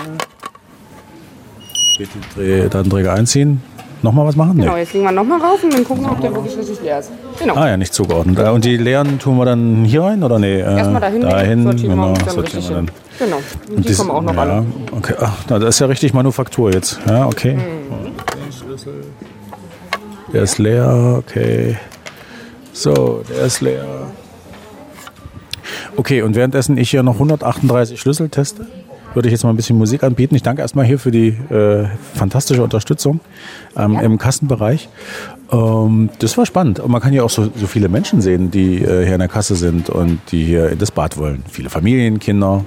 geht die Datenträger einziehen. Nochmal was machen? Genau, Nee. jetzt legen wir nochmal rauf und dann gucken wir, ob der wirklich richtig leer ist. Genau. Ah ja, nicht zugeordnet. Und die leeren tun wir dann hier rein, oder nee? Erstmal dahin, dahin, sortieren wir genau, uns dann sortieren richtig wir dann. hin. Genau, und die kommen auch noch ja, alle. Okay. Ach, na, das ist ja richtig Manufaktur jetzt. Ja, okay. Der ist leer, okay. So, der ist leer. Okay, und währenddessen ich hier noch 138 Schlüssel teste, würde ich jetzt mal ein bisschen Musik anbieten. Ich danke erstmal hier für die fantastische Unterstützung im Kassenbereich. Das war spannend. Und man kann ja auch so viele Menschen sehen, die hier in der Kasse sind und die hier in das Bad wollen. Viele Familien, Kinder.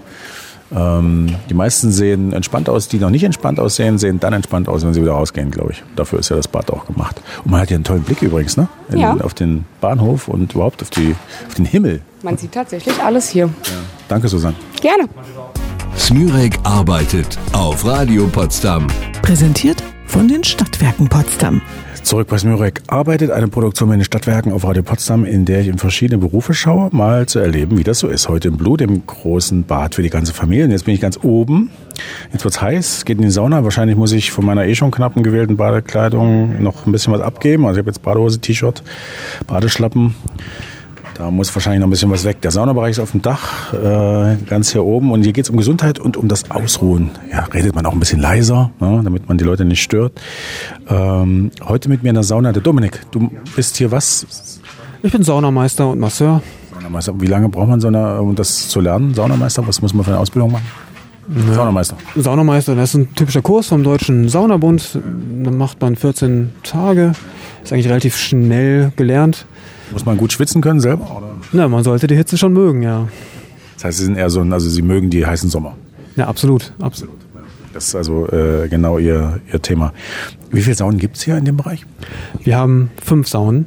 Die meisten sehen entspannt aus, die noch nicht entspannt aussehen, sehen dann entspannt aus, wenn sie wieder rausgehen, glaube ich. Dafür ist ja das Bad auch gemacht. Und man hat hier einen tollen Blick übrigens, ne? Ja. Auf den Bahnhof und überhaupt auf den Himmel. Man sieht tatsächlich alles hier. Danke, Susanne. Gerne. Smyrek arbeitet auf Radio Potsdam. Präsentiert von den Stadtwerken Potsdam. Zurück bei Smyrek arbeitet, eine Produktion mit den Stadtwerken auf Radio Potsdam, in der ich in verschiedene Berufe schaue, mal zu erleben, wie das so ist. Heute im Blut, im großen Bad für die ganze Familie. Und jetzt bin ich ganz oben. Jetzt wird's heiß, geht in die Sauna. Wahrscheinlich muss ich von meiner schon knappen gewählten Badekleidung noch ein bisschen was abgeben. Also ich habe jetzt Badehose, T-Shirt, Badeschlappen. Da muss wahrscheinlich noch ein bisschen was weg. Der Saunabereich ist auf dem Dach, ganz hier oben. Und hier geht es um Gesundheit und um das Ausruhen. Ja, redet man auch ein bisschen leiser, ne, damit man die Leute nicht stört. Heute mit mir in der Sauna der Dominik. Du bist hier was? Ich bin Saunameister und Masseur. Saunameister. Wie lange braucht man um das zu lernen? Saunameister, was muss man für eine Ausbildung machen? Ja. Saunameister. Saunameister, das ist ein typischer Kurs vom Deutschen Saunabund. Da macht man 14 Tage. Ist eigentlich relativ schnell gelernt. Muss man gut schwitzen können selber? Oder? Na, man sollte die Hitze schon mögen, ja. Das heißt, Sie sind eher also Sie mögen die heißen Sommer? Ja, absolut, absolut. Das ist also genau Ihr Thema. Wie viele Saunen gibt es hier in dem Bereich? Wir haben 5 Saunen.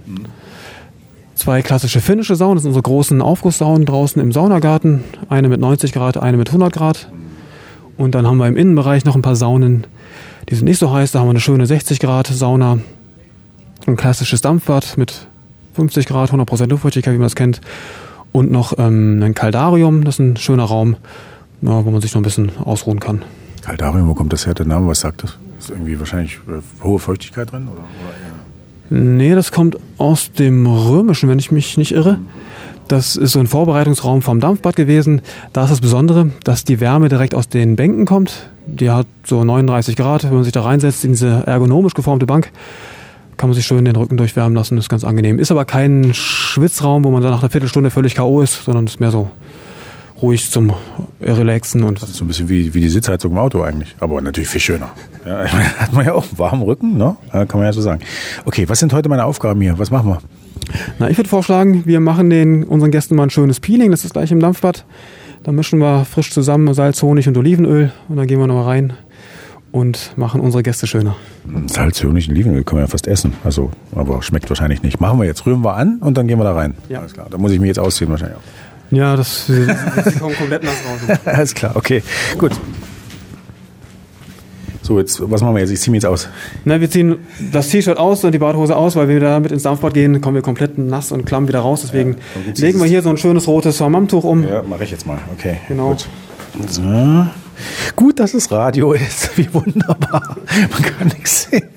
2 klassische finnische Saunen, das sind unsere großen Aufgusssaunen draußen im Saunagarten. Eine mit 90 Grad, eine mit 100 Grad. Und dann haben wir im Innenbereich noch ein paar Saunen, die sind nicht so heiß. Da haben wir eine schöne 60 Grad Sauna, ein klassisches Dampfbad mit 50 Grad, 100% Luftfeuchtigkeit, wie man das kennt. Und noch ein Kaldarium, das ist ein schöner Raum, ja, wo man sich noch ein bisschen ausruhen kann. Kaldarium, wo kommt das her, der Name, was sagt das? Ist irgendwie wahrscheinlich hohe Feuchtigkeit drin? Oder Nee, das kommt aus dem Römischen, wenn ich mich nicht irre. Das ist so ein Vorbereitungsraum vom Dampfbad gewesen. Da ist das Besondere, dass die Wärme direkt aus den Bänken kommt. Die hat so 39 Grad. Wenn man sich da reinsetzt in diese ergonomisch geformte Bank, kann man sich schön den Rücken durchwärmen lassen. Das ist ganz angenehm. Ist aber kein Schwitzraum, wo man dann nach einer Viertelstunde völlig K.O. ist, sondern ist mehr so ruhig zum Relaxen. Und das ist so ein bisschen wie die Sitzheizung im Auto eigentlich. Aber natürlich viel schöner. Ja, hat man ja auch einen warmen Rücken, ne? Kann man ja so sagen. Okay, was sind heute meine Aufgaben hier? Was machen wir? Na, ich würde vorschlagen, wir machen unseren Gästen mal ein schönes Peeling. Das ist gleich im Dampfbad. Da mischen wir frisch zusammen Salz, Honig und Olivenöl. Und dann gehen wir nochmal rein und machen unsere Gäste schöner. Salz, Honig und Olivenöl können wir ja fast essen. Aber schmeckt wahrscheinlich nicht. Machen wir jetzt, rühren wir an und dann gehen wir da rein. Ja. Alles klar. Da muss ich mich jetzt ausziehen wahrscheinlich auch. Ja, sie kommen komplett nass raus. Alles klar, okay, gut. So, jetzt, was machen wir jetzt? Ich ziehe mich jetzt aus. Na, wir ziehen das T-Shirt aus und die Badehose aus, weil wir damit ins Dampfbad gehen, kommen wir komplett nass und klamm wieder raus. Deswegen legen wir hier so ein schönes rotes Hammamtuch um. Ja, mache ich jetzt mal. Okay, genau. Gut. So. Gut, dass es Radio ist. Wie wunderbar. Man kann nichts sehen.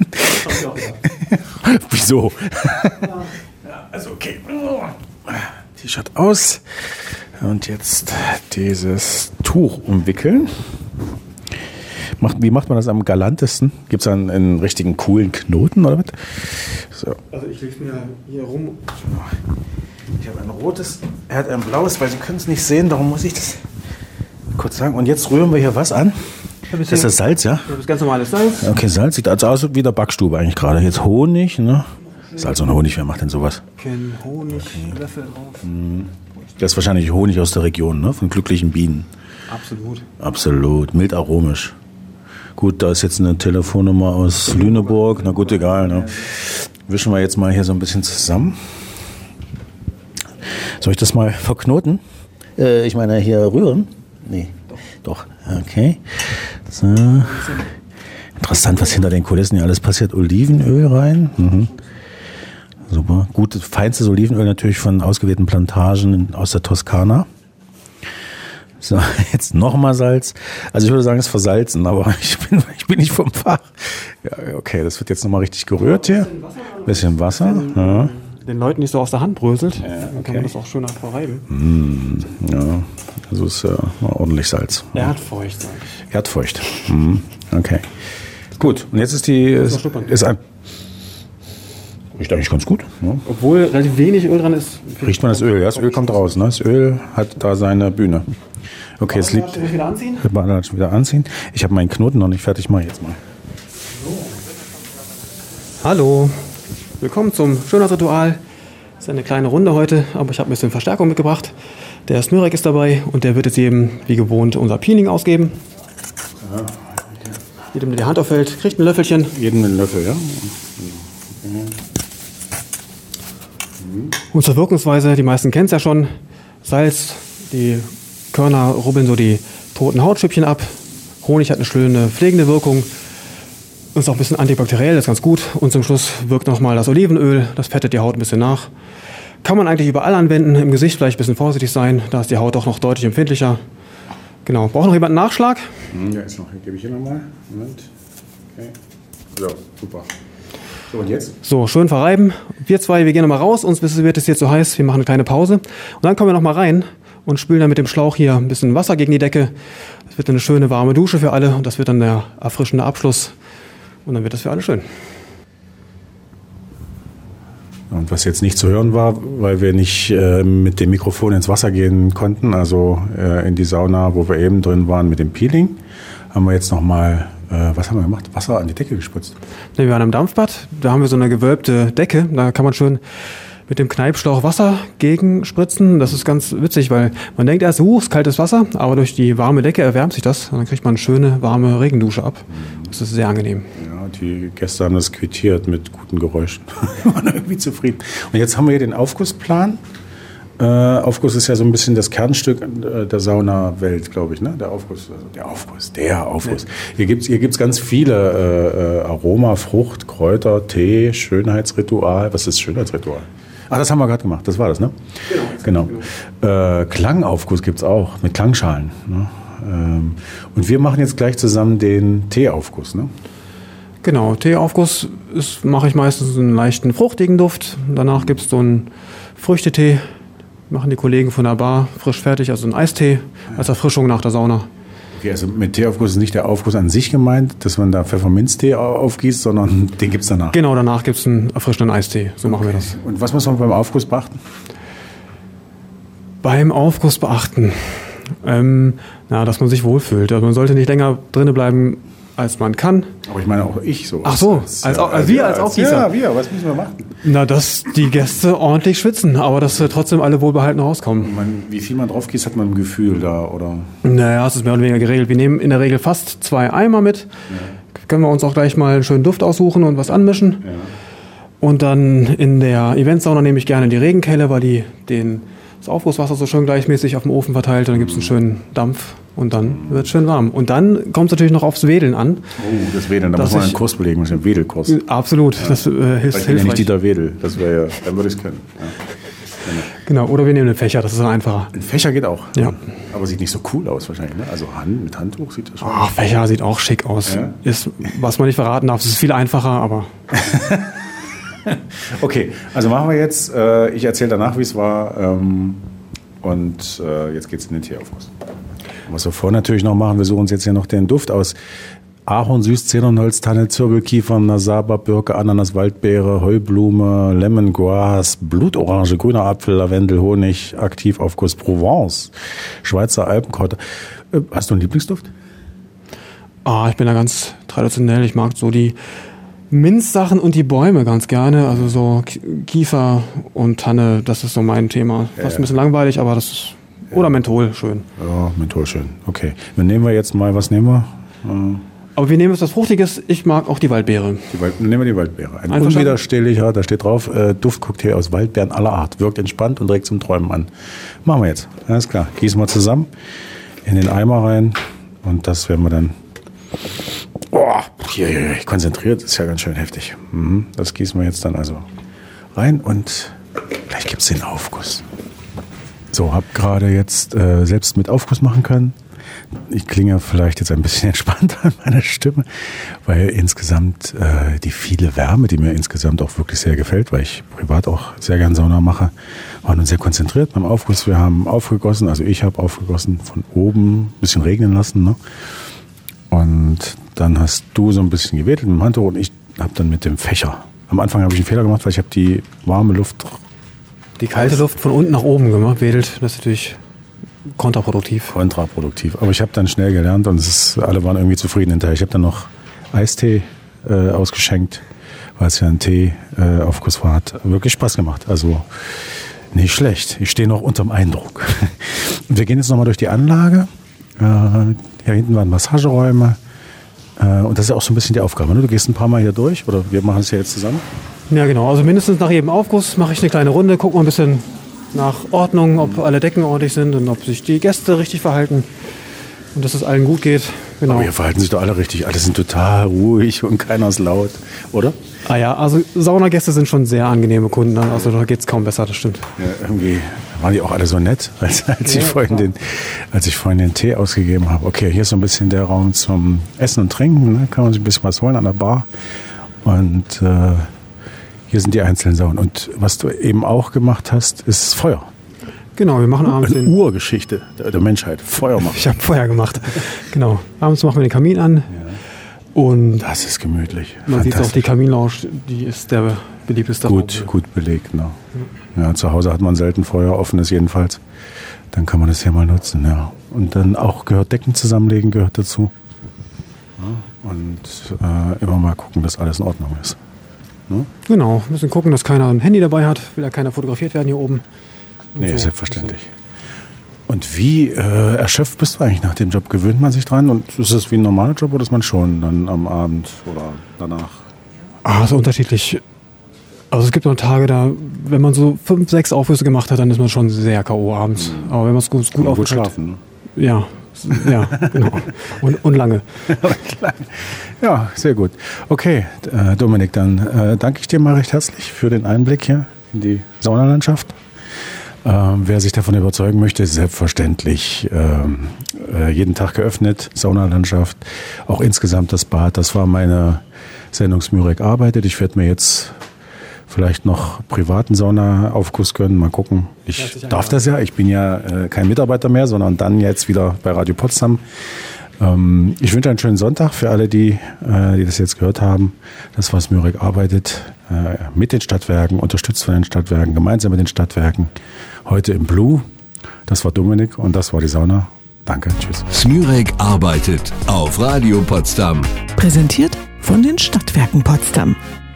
Wieso? Ja, also okay. T-Shirt aus. Und jetzt dieses Tuch umwickeln. Wie macht man das am galantesten? Gibt es einen richtigen coolen Knoten oder was? So. Also ich lege mir hier rum. Ich habe ein rotes, er hat ein blaues, weil Sie können es nicht sehen, darum muss ich das kurz sagen. Und jetzt rühren wir hier was an. Das ist das Salz, ja? Das ist ganz normales Salz. Okay, Salz sieht also aus wie der Backstube eigentlich gerade. Jetzt Honig, ne? Salz und Honig, wer macht denn sowas? Kein Honig, okay. Löffel drauf. Das ist wahrscheinlich Honig aus der Region, ne? Von glücklichen Bienen. Absolut. Absolut, mild aromisch. Gut, da ist jetzt eine Telefonnummer aus Lüneburg. Na gut, egal. Ne? Wischen wir jetzt mal hier so ein bisschen zusammen. Soll ich das mal verknoten? Ich meine, hier rühren? Nee, doch. Okay. So. Interessant, was hinter den Kulissen hier alles passiert. Olivenöl rein. Mhm. Super. Gutes, feinstes Olivenöl natürlich von ausgewählten Plantagen aus der Toskana. So, jetzt nochmal Salz. Also ich würde sagen, es ist versalzen, aber ich bin nicht vom Fach. Ja, okay, das wird jetzt nochmal richtig gerührt hier. Bisschen Wasser. Ja. Den Leuten nicht so aus der Hand bröselt. Ja, okay. Dann kann man das auch schöner verreiben. Ja, also ist ordentlich Salz. Erdfeucht, sag ich. Erdfeucht. Okay. Gut, und jetzt ist riecht eigentlich ganz gut. Ja. Obwohl relativ wenig Öl dran ist. Riecht man das Öl, ja? Das Öl kommt raus. Ne? Das Öl hat da seine Bühne. Okay, es liegt. Wieder anziehen? Wieder anziehen. Ich habe meinen Knoten noch nicht fertig, mache ich jetzt mal. Hallo, willkommen zum Schönheitsritual. Das ist eine kleine Runde heute, aber ich habe ein bisschen Verstärkung mitgebracht. Der Smürek ist dabei und der wird jetzt eben wie gewohnt unser Peeling ausgeben. Ja. Jedem, der die Hand auffällt, kriegt ein Löffelchen. Jedem einen Löffel, ja. Und zur Wirkungsweise, die meisten kennen es ja schon, Salz, die Körner rubbeln so die toten Hautschüppchen ab. Honig hat eine schöne pflegende Wirkung. Ist auch ein bisschen antibakteriell, das ist ganz gut. Und zum Schluss wirkt nochmal das Olivenöl, das fettet die Haut ein bisschen nach. Kann man eigentlich überall anwenden, im Gesicht vielleicht ein bisschen vorsichtig sein, da ist die Haut auch noch deutlich empfindlicher. Genau, braucht noch jemand einen Nachschlag? Ja, ist noch, gebe ich hier nochmal. Moment. Okay. So, super. So, und jetzt? So, schön verreiben. Wir zwei, wir gehen nochmal raus, uns wird es hier zu heiß, wir machen eine kleine Pause. Und dann kommen wir nochmal rein und spülen dann mit dem Schlauch hier ein bisschen Wasser gegen die Decke. Das wird eine schöne warme Dusche für alle und das wird dann der erfrischende Abschluss. Und dann wird das für alle schön. Und was jetzt nicht zu hören war, weil wir nicht mit dem Mikrofon ins Wasser gehen konnten, also in die Sauna, wo wir eben drin waren mit dem Peeling, haben wir jetzt nochmal, was haben wir gemacht? Wasser an die Decke gespritzt. Wir waren im Dampfbad, da haben wir so eine gewölbte Decke, da kann man schön mit dem Kneipschlauch Wasser gegenspritzen. Das ist ganz witzig, weil man denkt erst, ist kaltes Wasser, aber durch die warme Decke erwärmt sich das und dann kriegt man eine schöne, warme Regendusche ab. Das ist sehr angenehm. Ja, die Gäste haben das quittiert mit guten Geräuschen. Wir waren irgendwie zufrieden. Und jetzt haben wir hier den Aufgussplan. Aufguss ist ja so ein bisschen das Kernstück der Saunawelt, glaube ich, ne? Der Aufguss. Ja. Hier gibt's ganz viele Aroma, Frucht, Kräuter, Tee, Schönheitsritual. Was ist Schönheitsritual? Ach, das haben wir gerade gemacht. Das war das, ne? Genau. Klangaufguss gibt's auch mit Klangschalen. Ne? Und wir machen jetzt gleich zusammen den Teeaufguss, ne? Genau, Teeaufguss mache ich meistens einen leichten fruchtigen Duft. Danach gibt es so einen Früchtetee. Machen die Kollegen von der Bar frisch fertig, also einen Eistee als Erfrischung nach der Sauna. Okay, also mit Teeaufguss ist nicht der Aufguss an sich gemeint, dass man da Pfefferminztee aufgießt, sondern den gibt es danach. Genau, danach gibt es einen erfrischenden Eistee. So machen wir das. Und was muss man beim Aufguss beachten? Beim Aufguss beachten? Dass man sich wohlfühlt. Also man sollte nicht länger drinnen bleiben, als man kann. Aber ich meine auch ich so. Ach so, wir als Aufgießer. Ja, wir. Was müssen wir machen? Na, dass die Gäste ordentlich schwitzen, aber dass trotzdem alle wohlbehalten rauskommen. Wie viel man drauf gießt, hat man ein Gefühl da, oder? Naja, es ist mehr oder weniger geregelt. Wir nehmen in der Regel fast 2 Eimer mit. Ja. Können wir uns auch gleich mal einen schönen Duft aussuchen und was anmischen. Ja. Und dann in der Eventsauna nehme ich gerne die Regenkelle, weil die den das Aufgusswasser so schön gleichmäßig auf dem Ofen verteilt und dann gibt es einen schönen Dampf und dann wird es schön warm. Und dann kommt es natürlich noch aufs Wedeln an. Oh, das Wedeln, da muss man einen Kurs belegen, einen Wedelkurs. Absolut, ja. Das hilft hilfreich. Ja nicht Dieter Wedel, das wäre ja, dann würde ich es können. Ja. Genau, oder wir nehmen einen Fächer, das ist dann einfacher. Ein Fächer geht auch? Ja. Aber sieht nicht so cool aus wahrscheinlich, ne? Also mit Handtuch sieht das schon aus. Fächer sieht auch schick aus. Ja? Ist, was man nicht verraten darf, es ist viel einfacher, aber... Okay, also machen wir jetzt, ich erzähle danach, wie es war und jetzt geht es in den Teeaufguss. Was wir vorher natürlich noch machen, wir suchen uns jetzt hier noch den Duft aus. Ahorn, Süß, Zedernholz, Tanne, Zirbelkiefer, Nasaba, Birke, Ananas, Waldbeere, Heublume, Lemongrass, Blutorange, grüner Apfel, Lavendel, Honig, Aktivaufguss, Provence, Schweizer Alpenkräuter. Hast du einen Lieblingsduft? Ich bin da ganz traditionell. Ich mag so die Minzsachen und die Bäume ganz gerne. Also so Kiefer und Tanne, das ist so mein Thema. Das ist ein bisschen langweilig, aber das ist... Oder Menthol, schön. Ja, Menthol, schön. Okay. Dann nehmen wir jetzt mal, was nehmen wir? Aber wir nehmen jetzt was Fruchtiges. Ich mag auch die Waldbeere. Nehmen wir die Waldbeere. Ein unwiderstehlicher, da steht drauf, Duftcocktail aus Waldbeeren aller Art. Wirkt entspannt und regt zum Träumen an. Machen wir jetzt. Alles klar. Gießen wir zusammen in den Eimer rein. Und das werden wir dann... konzentriert, ist ja ganz schön heftig. Das gießen wir jetzt dann also rein und gleich gibt es den Aufguss. So, habe gerade jetzt selbst mit Aufguss machen können. Ich klinge vielleicht jetzt ein bisschen entspannter an meiner Stimme, weil insgesamt die viele Wärme, die mir insgesamt auch wirklich sehr gefällt, weil ich privat auch sehr gern Sauna mache, war nun sehr konzentriert beim Aufguss. Wir haben aufgegossen, also ich habe aufgegossen, von oben ein bisschen regnen lassen, ne? Und dann hast du so ein bisschen gewedelt mit dem Handtuch und ich habe dann mit dem Fächer. Am Anfang habe ich einen Fehler gemacht, weil ich habe die warme Luft... Die kalte Luft von unten nach oben gemacht, wedelt. Das ist natürlich kontraproduktiv. Aber ich habe dann schnell gelernt und alle waren irgendwie zufrieden hinterher. Ich habe dann noch Eistee ausgeschenkt, weil es ja ein Tee-Aufguss war. Hat wirklich Spaß gemacht. Also nicht schlecht. Ich stehe noch unterm Eindruck. Wir gehen jetzt nochmal durch die Anlage. Hier hinten waren Massageräume. Und das ist ja auch so ein bisschen die Aufgabe. Ne? Du gehst ein paar Mal hier durch oder wir machen es ja jetzt zusammen. Ja, genau. Also mindestens nach jedem Aufguss mache ich eine kleine Runde, gucke mal ein bisschen nach Ordnung, ob alle Decken ordentlich sind und ob sich die Gäste richtig verhalten und dass es allen gut geht. Genau. Aber hier verhalten sich doch alle richtig. Alle sind total ruhig und keiner ist laut, oder? Ja, also Saunagäste sind schon sehr angenehme Kunden. Also da geht es kaum besser, das stimmt. Ja, irgendwie waren die auch alle so nett, als ich vorhin den Tee ausgegeben habe. Okay, hier ist so ein bisschen der Raum zum Essen und Trinken. Ne? Kann man sich ein bisschen was holen an der Bar. Und hier sind die einzelnen Saunen. Und was du eben auch gemacht hast, ist Feuer. Genau, wir machen abends eine Urgeschichte der Menschheit. Feuer machen. Ich habe Feuer gemacht. Genau. Abends machen wir den Kamin an. Ja. Und das ist gemütlich. Man sieht auch die Kaminlounge, die ist der beliebteste Raum. Gut belegt. Ne? Ja, zu Hause hat man selten Feuer, offenes jedenfalls. Dann kann man das hier mal nutzen. Ja. Und dann auch Decken zusammenlegen gehört dazu. Ja. Und immer mal gucken, dass alles in Ordnung ist. Ne? Genau, ein bisschen gucken, dass keiner ein Handy dabei hat. Will ja keiner fotografiert werden hier oben. Nee, so. Selbstverständlich. Und wie erschöpft bist du eigentlich nach dem Job? Gewöhnt man sich dran? Und ist es wie ein normaler Job oder ist man schon dann am Abend oder danach? So unterschiedlich. Also es gibt noch Tage, da, wenn man so 5, 6 Aufgüsse gemacht hat, dann ist man schon sehr K.O. abends. Aber wenn man es gut aufgeteilt, schlafen. Ne? Ja, genau. Und lange. Ja, sehr gut. Okay, Dominik, dann danke ich dir mal recht herzlich für den Einblick hier in die Saunalandschaft. Wer sich davon überzeugen möchte, ist selbstverständlich jeden Tag geöffnet, Saunalandschaft, auch insgesamt das Bad. Das war meine Sendung Smürek arbeitet. Ich werde mir jetzt vielleicht noch privaten Saunaaufguss gönnen, mal gucken. Ich darf das ja, ich bin ja kein Mitarbeiter mehr, sondern dann jetzt wieder bei Radio Potsdam. Ich wünsche einen schönen Sonntag für alle, die das jetzt gehört haben. Das war Smürek arbeitet mit den Stadtwerken, unterstützt von den Stadtwerken, gemeinsam mit den Stadtwerken. Heute im Blue. Das war Dominik und das war die Sauna. Danke, tschüss. Smürek arbeitet auf Radio Potsdam. Präsentiert von den Stadtwerken Potsdam.